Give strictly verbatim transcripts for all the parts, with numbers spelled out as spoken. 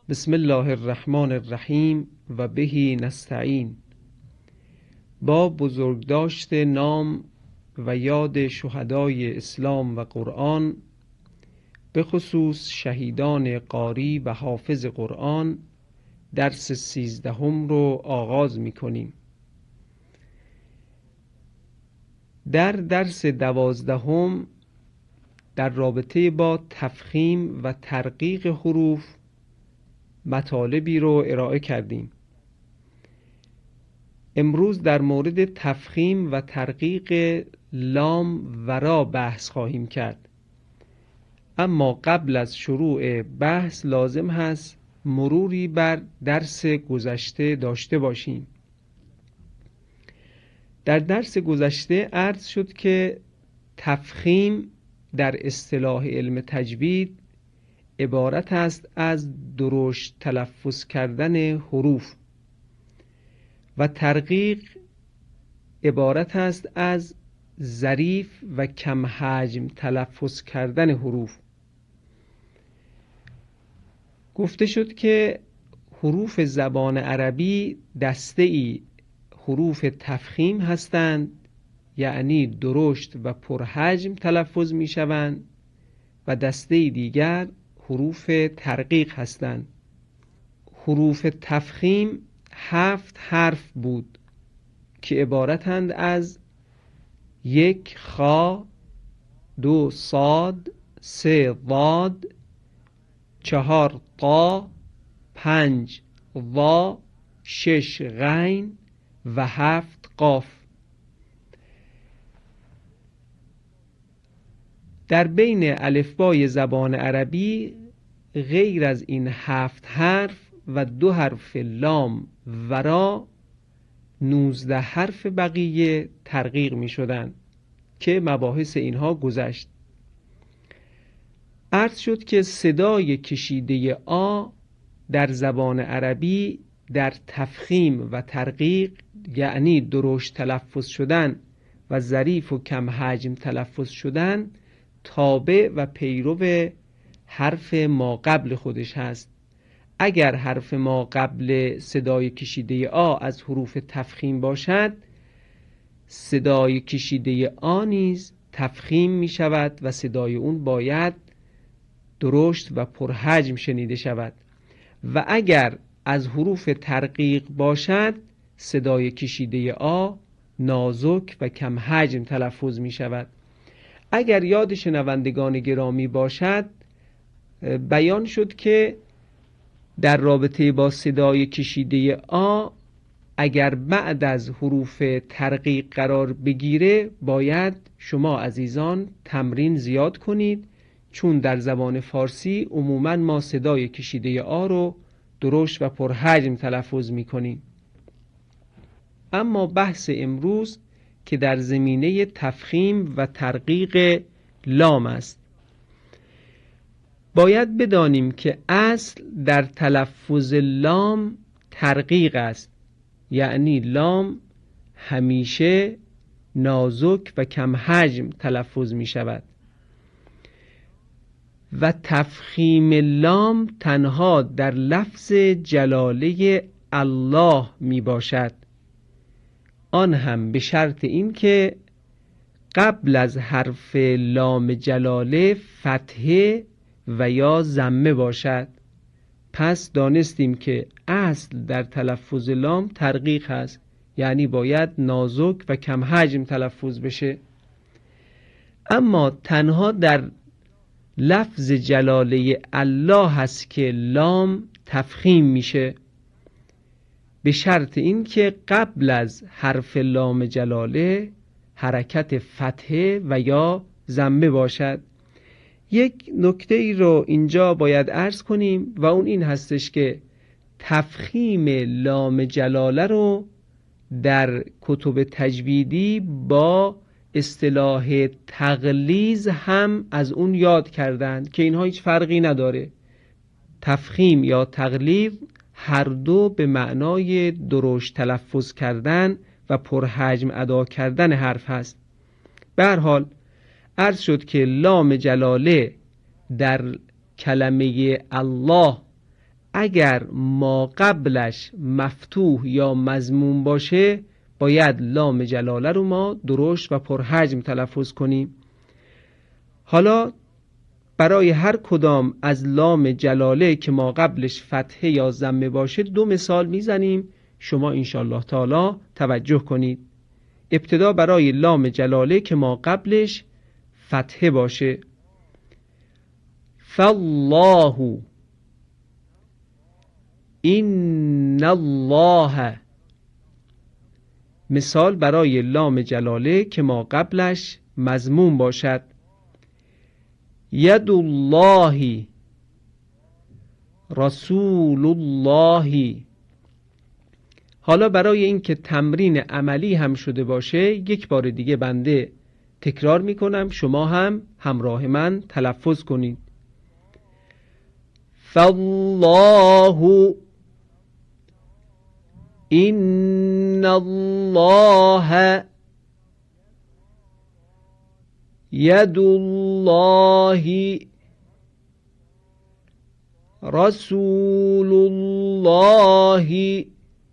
بسم الله الرحمن الرحیم و بهی نستعین. با بزرگداشت نام و یاد شهدای اسلام و قرآن، به خصوص شهیدان قاری و حافظ قرآن، درس سیزدهم رو آغاز می کنیم. در درس دوازدهم در رابطه با تفخیم و ترقیق حروف مطالبی رو ارائه کردیم. امروز در مورد تفخیم و ترقیق لام و را بحث خواهیم کرد. اما قبل از شروع بحث لازم هست مروری بر درس گذشته داشته باشیم. در درس گذشته عرض شد که تفخیم در اصطلاح علم تجوید عبارت است از درشت تلفظ کردن حروف و ترقیق عبارت است از ظریف و کم حجم تلفظ کردن حروف. گفته شد که حروف زبان عربی دسته ای حروف تفخیم هستند، یعنی درشت و پرحجم تلفظ می شوند، و دسته دیگر حروف ترقیق هستند. حروف تفخیم هفت حرف بود که عبارتند از یک خا، دو صاد، سه ضاد، چهار طا، پنج ظا، شش غین و هفت قاف. در بین الفبای زبان عربی غیر از این هفت حرف و دو حرف لام و را نوزده حرف بقیه ترقیق می شدند که مباحث اینها گذشت. عرض شد که صدای کشیده آ در زبان عربی در تفخیم و ترقیق، یعنی درشت تلفظ شدن و ظریف و کم حجم تلفظ شدن، تابع و پیرو حرف ما قبل خودش هست. اگر حرف ما قبل صدای کشیده آ از حروف تفخیم باشد، صدای کشیده آ نیز تفخیم می شود و صدای اون باید درشت و پرحجم شنیده شود. و اگر از حروف ترقیق باشد، صدای کشیده آ نازک و کم حجم تلفظ می شود. اگر یاد شنوندگان گرامی باشد، بیان شد که در رابطه با صدای کشیده آ اگر بعد از حروف ترقیق قرار بگیره، باید شما عزیزان تمرین زیاد کنید، چون در زبان فارسی عموما ما صدای کشیده آ رو درشت و پرحجم تلفظ می کنیم. اما بحث امروز که در زمینه تفخیم و ترقیق لام است. باید بدانیم که اصل در تلفظ لام ترقیق است، یعنی لام همیشه نازک و کم حجم تلفظ می شود و تفخیم لام تنها در لفظ جلاله الله می باشد، آن هم به شرط این که قبل از حرف لام جلاله فتحه و یا ضمه باشد. پس دانستیم که اصل در تلفظ لام ترقیق هست، یعنی باید نازک و کم حجم تلفظ بشه. اما تنها در لفظ جلاله الله هست که لام تفخیم میشه، به شرط این که قبل از حرف لام جلاله حرکت فتحه و یا ضمه باشد. یک نکته ای رو اینجا باید عرض کنیم و اون این هستش که تفخیم لام جلاله رو در کتب تجویدی با اصطلاح تغلیظ هم از اون یاد کردند که اینها هیچ فرقی نداره. تفخیم یا تغلیظ هر دو به معنای درشت تلفظ کردن و پرحجم ادا کردن حرف هست. به هر حال عرض شد که لام جلاله در کلمه الله اگر ما قبلش مفتوح یا مضموم باشه باید لام جلاله رو ما درشت و پرحجم تلفظ کنیم. حالا برای هر کدام از لام جلاله که ما قبلش فتحه یا ضمه باشه دو مثال میزنیم، شما انشالله تعالی توجه کنید. ابتدا برای لام جلاله که ما قبلش فتحه باشه، فالله، این الله. مثال برای لام جلاله که ما قبلش مضموم باشد، ید الله، رسول الله. حالا برای اینکه تمرین عملی هم شده باشه یک بار دیگه بنده تکرار میکنم، شما هم همراه من تلفظ کنید. فالله، این الله، ید الله، رسول الله.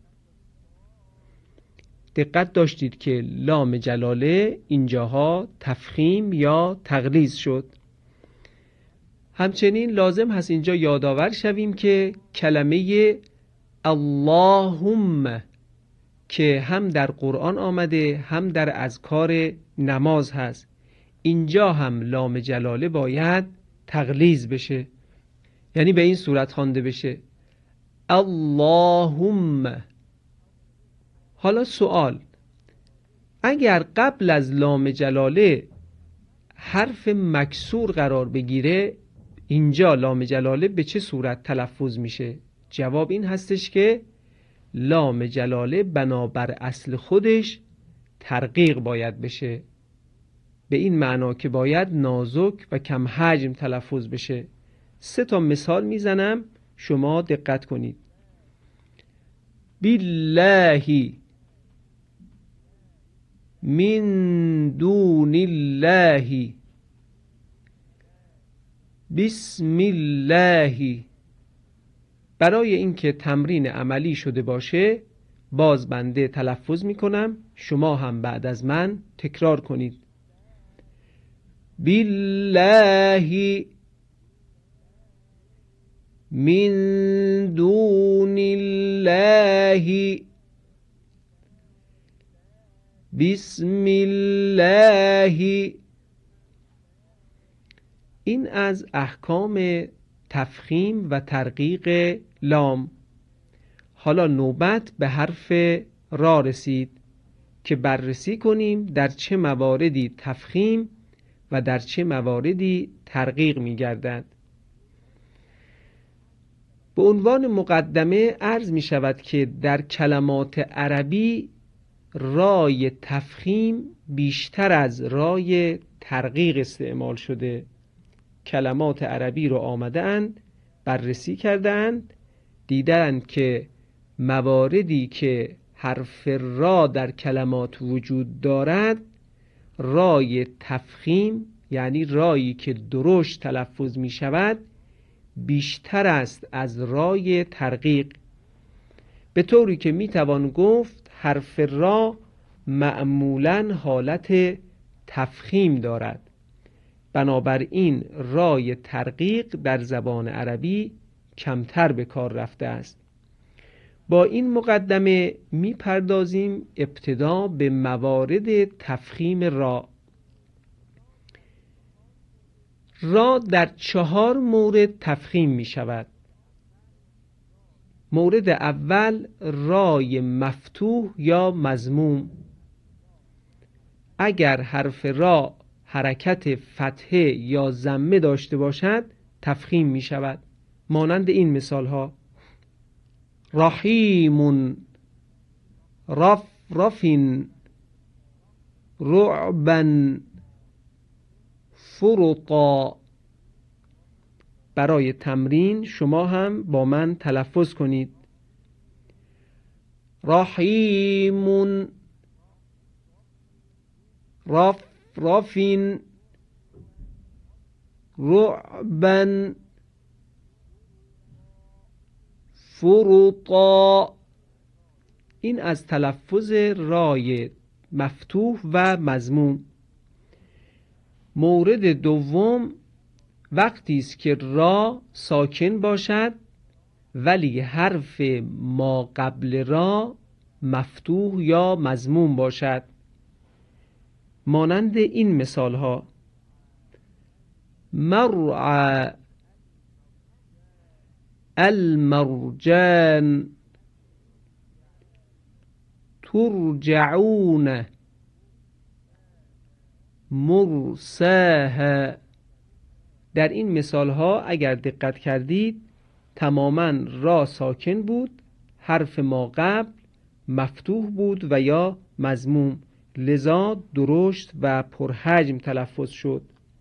دقت داشتید که لام جلاله اینجاها تفخیم یا تغلیظ شد. همچنین لازم هست اینجا یادآور شویم که کلمه اللهم که هم در قرآن آمده هم در اذکار نماز هست، اینجا هم لام جلاله باید تغلیظ بشه، یعنی به این صورت خوانده بشه اللهم. حالا سوال، اگر قبل از لام جلاله حرف مکسور قرار بگیره اینجا لام جلاله به چه صورت تلفظ میشه؟ جواب این هستش که لام جلاله بنابر اصل خودش ترقیق باید بشه، به این معنا که باید نازک و کم حجم تلفظ بشه. سه تا مثال میزنم، شما دقت کنید. بالله، من دون الله، بسم الله. برای اینکه تمرین عملی شده باشه باز بنده تلفظ میکنم، شما هم بعد از من تکرار کنید. بالله، من دون الله، بسم الله. این از احکام تفخیم و ترقیق لام. حالا نوبت به حرف را رسید که بررسی کنیم در چه مواردی تفخیم و در چه مواردی ترقیق می گردد. به عنوان مقدمه عرض می شود که در کلمات عربی رای تفخیم بیشتر از رای ترقیق استعمال شده. کلمات عربی رو آمده اند بررسی کردند، دیدند که مواردی که حرف را در کلمات وجود دارد رای تفخیم یعنی رایی که درشت تلفظ می شود بیشتر است از رای ترقیق، به طوری که می توان گفت حرف را معمولاً حالت تفخیم دارد. بنابراین رای ترقیق در زبان عربی کمتر به کار رفته است. با این مقدمه می پردازیم ابتدا به موارد تفخیم را. را در چهار مورد تفخیم می شود. مورد اول رای مفتوح یا مضموم. اگر حرف را حرکت فتحه یا ضمه داشته باشد تفخیم می شود، مانند این مثال ها: رحیم، رف رفین، رعبن، فرطا. برای تمرین شما هم با من تلفظ کنید. رحیم، رف رفین، رعبن، فرطا. این از تلفظ رای مفتوح و مضموم. مورد دوم وقتی است که را ساکن باشد ولی حرف ما قبل را مفتوح یا مضموم باشد. مانند این مثال ها: مرعى المرجان ترجعون مرساها. در این مثال ها اگر دقت کردید تماما را ساکن بود، حرف ما قبل مفتوح بود و یا مضموم، لذا درشت و پرحجم تلفظ شد.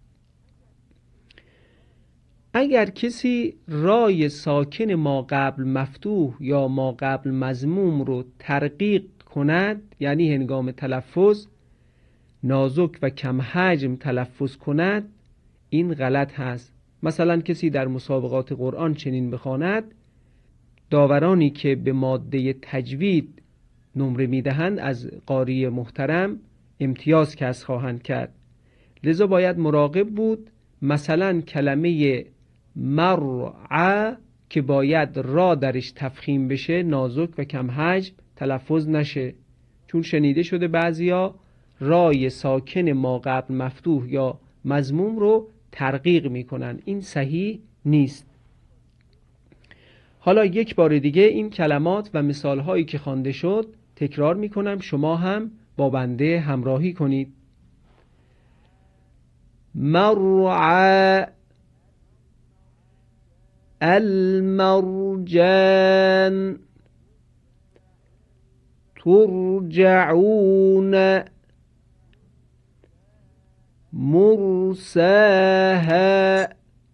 اگر کسی رای ساکن ما قبل مفتوح یا ما قبل مضموم رو ترقیق کند، یعنی هنگام تلفظ نازک و کم حجم تلفظ کند، این غلط هست. مثلا کسی در مسابقات قرآن چنین بخواند: داورانی که به ماده تجوید نمره میدهند از قاری محترم امتیاز کسب خواهند کرد. لذا باید مراقب بود مثلا کلمه مرعى که باید را درش تفخیم بشه نازک و کم حجم تلفظ نشه، چون شنیده شده بعضیا رای ساکن ما قبل مفتوح یا مضموم رو ترقیق میکنن. این صحیح نیست. حالا یک بار دیگه این کلمات و مثال هایی که خوانده شد تکرار میکنم، شما هم با بنده همراهی کنید. مرعى المرجان ترجعون مرساها.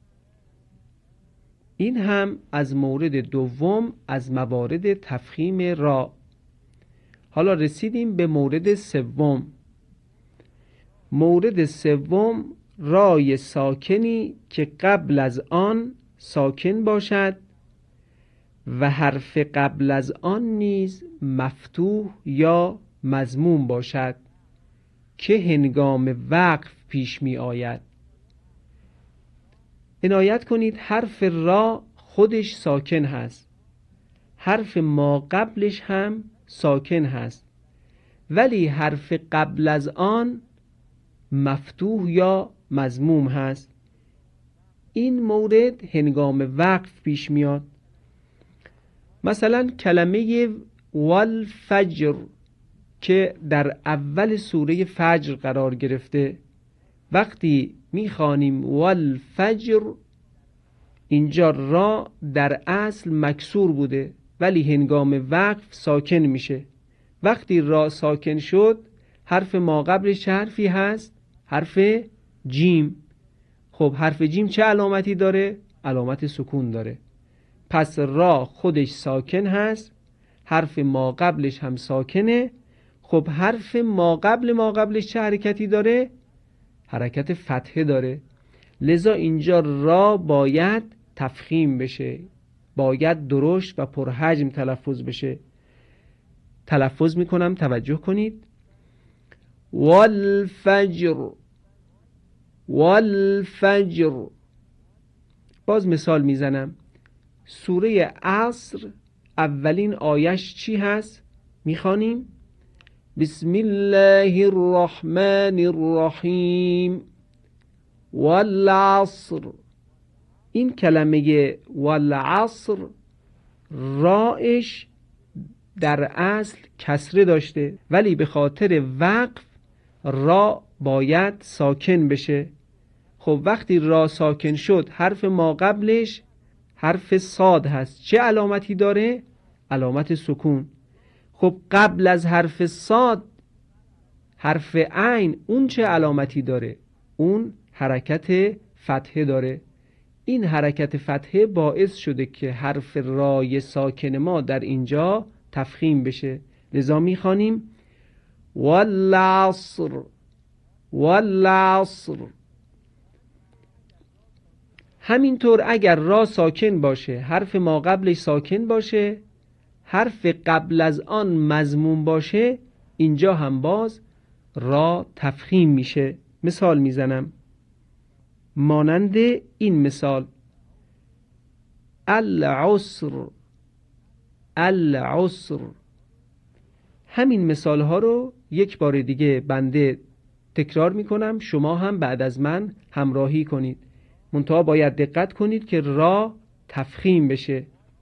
این هم از مورد دوم از موارد تفخیم را. حالا رسیدیم به مورد سوم. مورد سوم رای ساکنی که قبل از آن ساکن باشد و حرف قبل از آن نیز مفتوح یا مضموم باشد که هنگام وقف پیش می آید. عنایت کنید حرف را خودش ساکن هست، حرف ما قبلش هم ساکن هست، ولی حرف قبل از آن مفتوح یا مضموم هست. این مورد هنگام وقف پیش میاد. مثلا کلمه والفجر که در اول سوره فجر قرار گرفته، وقتی میخوانیم والفجر، اینجا را در اصل مکسور بوده ولی هنگام وقف ساکن میشه. وقتی را ساکن شد حرف ما قبلش چه حرفی هست؟ حرف جیم. خب حرف جیم چه علامتی داره؟ علامت سکون داره. پس را خودش ساکن هست، حرف ما قبلش هم ساکنه. خب حرف ما قبل ما قبلش چه حرکتی داره؟ حرکت فتحه داره. لذا اینجا را باید تفخیم بشه، باید درشت و پرحجم تلفظ بشه. تلفظ میکنم، توجه کنید. والفجر والفجر. باز مثال میزنم. سوره عصر اولین آیش چی هست؟ میخوانیم بسم الله الرحمن الرحیم والعصر. این کلمه والعصر رایش در اصل کسره داشته ولی به خاطر وقف را باید ساکن بشه. خب وقتی را ساکن شد حرف ما قبلش حرف صاد هست. چه علامتی داره؟ علامت سکون. خب قبل از حرف صاد حرف عین اون چه علامتی داره؟ اون حرکت فتحه داره. این حرکت فتحه باعث شده که حرف رای ساکن ما در اینجا تفخیم بشه. لذا میخوانیم والعصر والعصر. همینطور اگر را ساکن باشه، حرف ما قبلش ساکن باشه، حرف قبل از آن مضموم باشه، اینجا هم باز را تفخیم میشه. مثال میزنم مانند این مثال: العسر، العسر. همین مثال ها رو یک بار دیگه بنده تکرار میکنم، شما هم بعد از من همراهی کنید، منتها باید دقت کنید که را تفخیم بشه.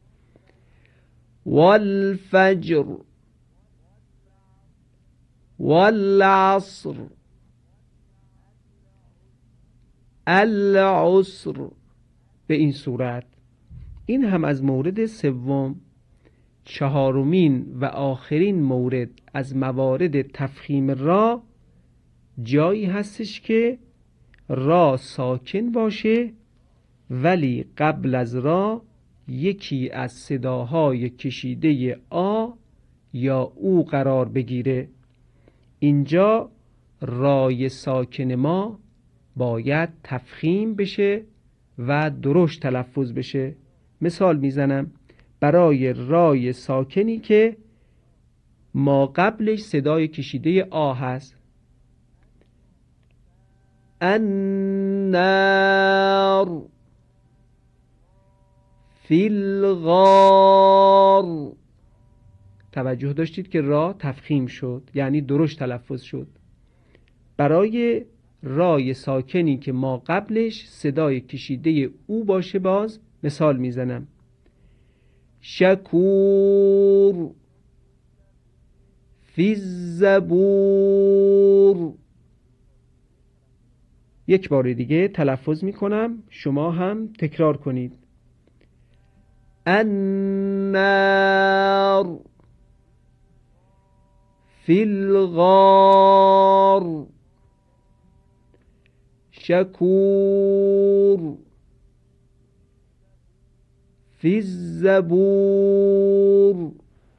والفجر، والعصر، العسر. به این صورت. این هم از مورد سوم. چهارمین و آخرین مورد از موارد تفخیم را جایی هستش که را ساکن باشه ولی قبل از را یکی از صداهای کشیده آ یا او قرار بگیره. اینجا رای ساکن ما باید تفخیم بشه و درشت تلفظ بشه. مثال میزنم برای رای ساکنی که ما قبلش صدای کشیده آ هست: النار، فی الغار. توجه داشتید که را تفخیم شد، یعنی درشت تلفظ شد. برای رای ساکنی که ما قبلش صدای کشیده او باشه باز مثال میزنم: شکور، فی الزبور. یک بار دیگه تلفظ میکنم، شما هم تکرار کنید: النار، فی الغار، شکور، فی الزبور.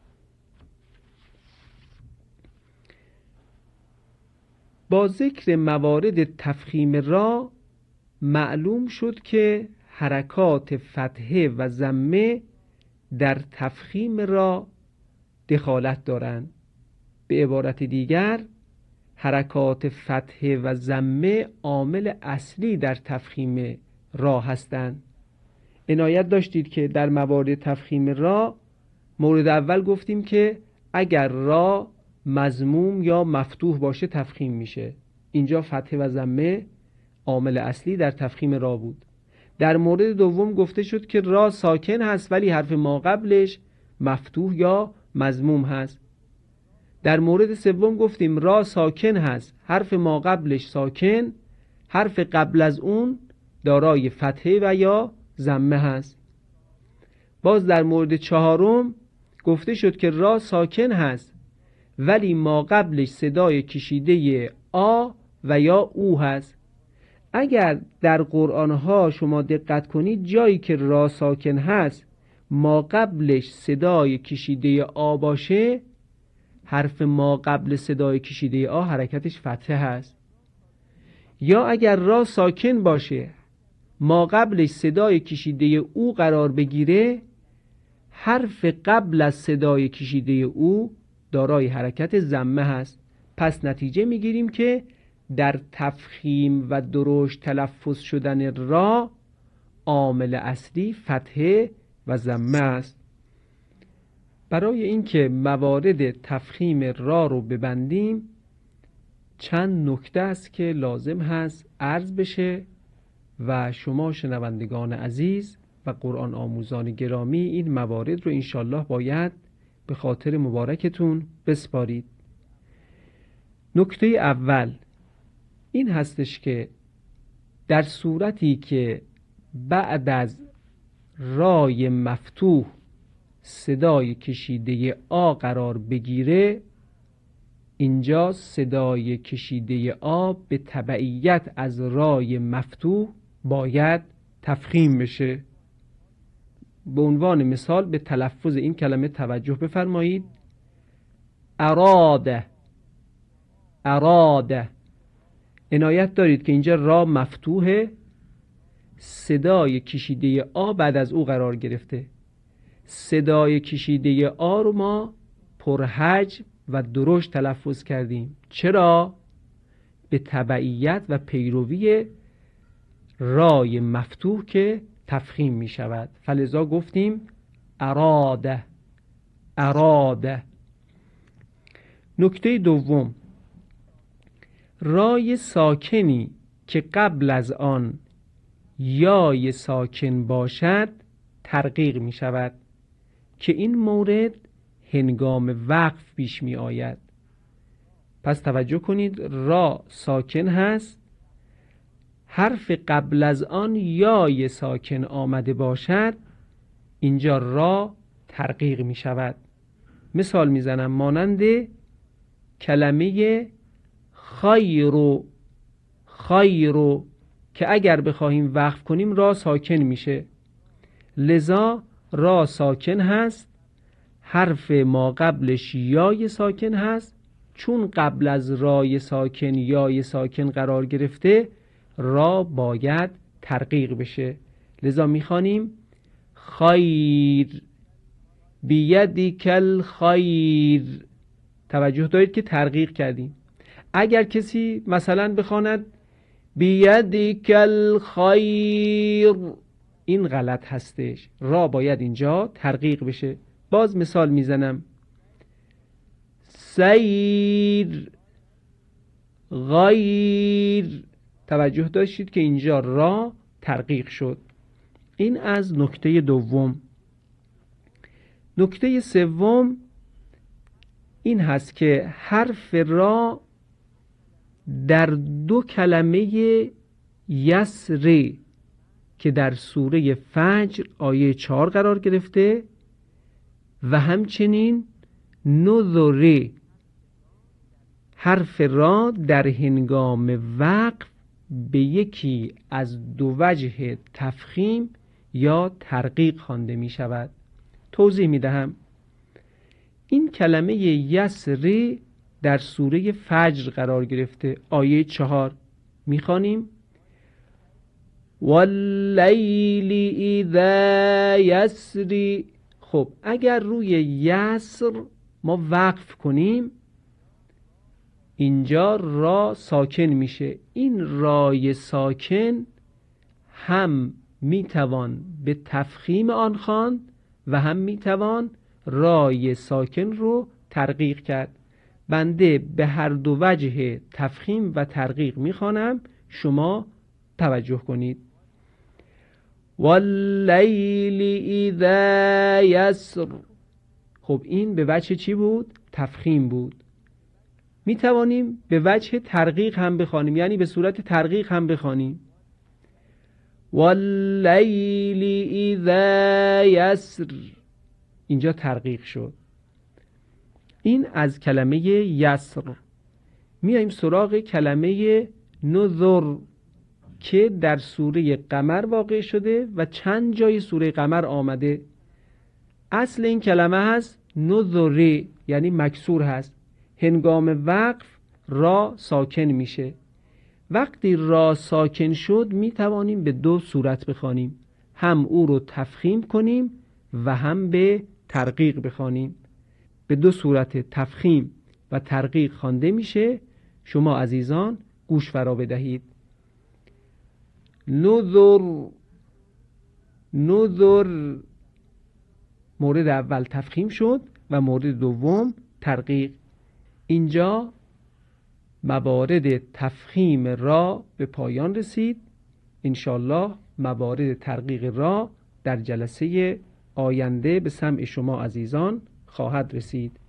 با ذکر موارد تفخیم را معلوم شد که حرکات فتحه و ضمه در تفخیم را دخالت دارند. به عبارت دیگر حرکات فتحه و ضمه عامل اصلی در تفخیم را هستند. عنایت داشتید که در موارد تفخیم را مورد اول گفتیم که اگر را مضموم یا مفتوح باشه تفخیم میشه. اینجا فتحه و ضمه عامل اصلی در تفخیم را بود. در مورد دوم گفته شد که را ساکن هست ولی حرف ما قبلش مفتوح یا مضموم هست. در مورد سوم گفتیم را ساکن هست، حرف ما قبلش ساکن، حرف قبل از اون دارای فتحه و یا ضمه هست. باز در مورد چهارم گفته شد که را ساکن هست ولی ما قبلش صدای کشیده آ و یا او هست. اگر در قرآن ها شما دقت کنید جایی که را ساکن هست ما قبلش صدای کشیده آ باشه، حرف ما قبل صدای کشیده آ حرکتش فتحه هست. یا اگر را ساکن باشه ما قبلش صدای کشیده او قرار بگیره، حرف قبل از صدای کشیده او دارای حرکت ضمه هست. پس نتیجه میگیریم که در تفخیم و درشت تلفظ شدن را عامل اصلی فتحه و ضمه است. برای اینکه موارد تفخیم را رو ببندیم چند نکته است که لازم هست عرض بشه و شما شنوندگان عزیز و قرآن آموزان گرامی این موارد رو انشالله باید به خاطر مبارکتون بسپارید. نکته اول این هستش که در صورتی که بعد از رای مفتوح صدای کشیده آ قرار بگیره، اینجا صدای کشیده آ به تبعیت از رای مفتوح باید تفخیم بشه. به عنوان مثال به تلفظ این کلمه توجه بفرمایید: اراده، اراده. عنایت دارید که اینجا را مفتوحه صدای کشیده آ بعد از او قرار گرفته. صدای کشیده آ رو ما پرحجم و درشت تلفظ کردیم. چرا؟ به تبعیت و پیروی رای مفتوح که تفخیم می شود. فلذا گفتیم اراده اراده. نکته دوم، رای ساکنی که قبل از آن یای ساکن باشد ترقیق می شود که این مورد هنگام وقف پیش می آید. پس توجه کنید، را ساکن هست، حرف قبل از آن یای ساکن آمده باشد، اینجا را ترقیق می شود. مثال می زنم، مانند کلمه خیرو خیرو که اگر بخواهیم وقف کنیم را ساکن میشه، لذا را ساکن هست، حرف ما قبلش یای ساکن هست، چون قبل از رای ساکن یای ساکن قرار گرفته را باید ترقیق بشه. لذا میخوانیم خیر بیدیک الخیر. توجه دارید که ترقیق کردیم. اگر کسی مثلا بخواند بیدیک الخیر، این غلط هستش، را باید اینجا ترقیق بشه. باز مثال میزنم، سیر غیر. توجه داشتید که اینجا را ترقیق شد. این از نکته دوم. نکته سوم این هست که حرف را در دو کلمه یسری که در سوره فجر آیه چهار قرار گرفته و همچنین نذری، حرف را در هنگام وقف به یکی از دو وجه تفخیم یا ترقیق خوانده می شود. توضیح می دهم. این کلمه یسری در سوره فجر قرار گرفته، آیه چهار میخوانیم واللیل اذا یسری. خب اگر روی یسر ما وقف کنیم، اینجا را ساکن میشه. این رای ساکن هم میتوان به تفخیم آن خواند و هم میتوان رای ساکن رو ترقیق کرد. بنده به هر دو وجه تفخیم و ترقیق میخوانم، شما توجه کنید. واللیل اذا یسر. خب این به وجه چی بود؟ تفخیم بود. میتوانیم به وجه ترقیق هم بخوانیم، یعنی به صورت ترقیق هم بخوانیم. واللیل اذا یسر، اینجا ترقیق شد. این از کلمه یسر. میایم سراغ کلمه نذر که در سوره قمر واقع شده و چند جای سوره قمر آمده. اصل این کلمه هست نذری، یعنی مکسور هست. هنگام وقف را ساکن میشه. وقتی را ساکن شد میتوانیم به دو صورت بخوانیم، هم او رو تفخیم کنیم و هم به ترقیق بخوانیم. به دو صورت تفخیم و ترقیق خوانده میشه. شما عزیزان گوش فرا بدهید. نذر نذر، مورد اول تفخیم شد و مورد دوم ترقیق. اینجا موارد تفخیم را به پایان رسید. انشالله موارد ترقیق را در جلسه آینده به سمع شما عزیزان خواهد رسید.